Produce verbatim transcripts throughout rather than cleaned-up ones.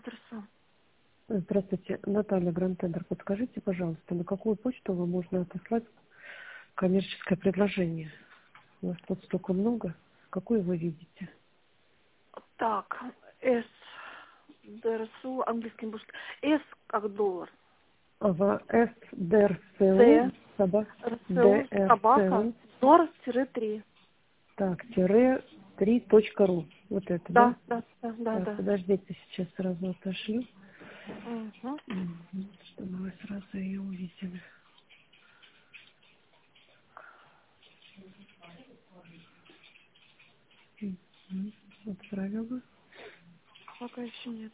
Грантендерса. Здравствуйте, Наталья Грантендер. Подскажите, пожалуйста, на какую почту вам можно отослать коммерческое предложение? У вас тут столько много. Какую вы видите? Так, С, ДРСУ, английским будет. С как доллар. Ага, С Д Р С У, Т, собака, РСУ, Д Р С собака, У, дор-три. так, тире три точка ру. Вот это, да? Да, да, да, да, Так, да. подождите, сейчас сразу отошлю, Угу. Мгм, чтобы вы сразу ее увидели. Мгм, отправила. Пока еще нет.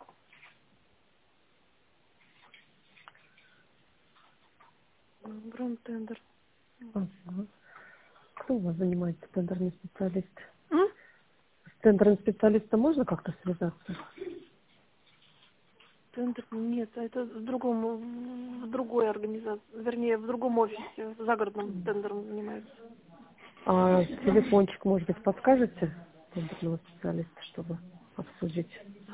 Грантендер. Ага. Кто у вас занимается, тендерный специалист? М? С тендерным специалистом можно как-то связаться? Тендер нет, а это в другом, в другой организации, вернее, в другом офисе, загородным тендером занимается. А телефончик, может быть, подскажете тендерного специалиста, чтобы обсудить?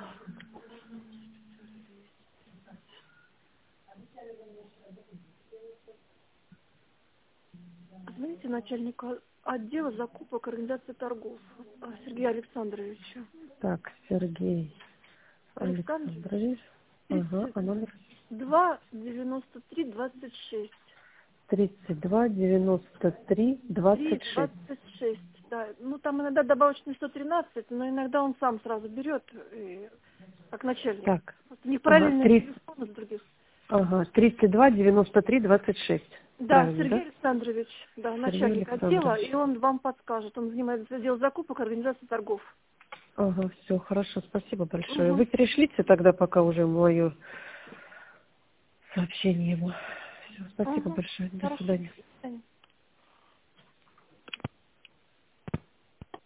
Знаете, начальника отдела закупок организации торгов а, Сергея Александровича. Так, Сергей Александрович, Александрович. Ага, тридцать а номер? два девяносто три двадцать шесть. тридцать два девяносто три Три двадцать шесть. двадцать шесть, да. Ну, там иногда добавочный сто тринадцать, но иногда он сам сразу берет, и, как начальник. Так, Вот у них ага, параллельные три, телефоны с других. ага, тридцать два девяносто три двадцать шесть. Да, Правильно, Сергей да? Александрович, да, Сергей начальник отдела, Александрович. и он вам подскажет. Он занимается отделом закупок организации торгов. Ага, все, хорошо, спасибо большое. Угу. Вы перешлите тогда пока уже мое сообщение ему. Все, спасибо Угу. большое, до Хорошо. свидания. До свидания.